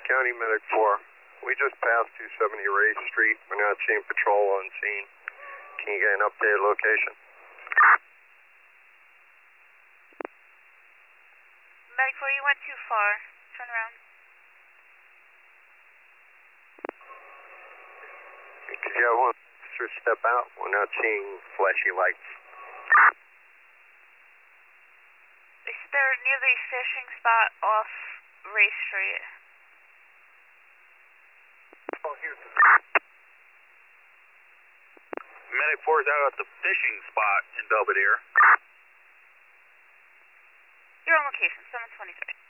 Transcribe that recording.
County Medic 4. We just passed 270 Race Street. We're not seeing patrol on scene. Can you get an updated location? Medic 4, you went too far. Turn around. Could you have one officer step out? We're not seeing flashy lights. They're near the fishing spot off Race Street. Medic 4 is out at the fishing spot in Belvedere. You're on location, 723.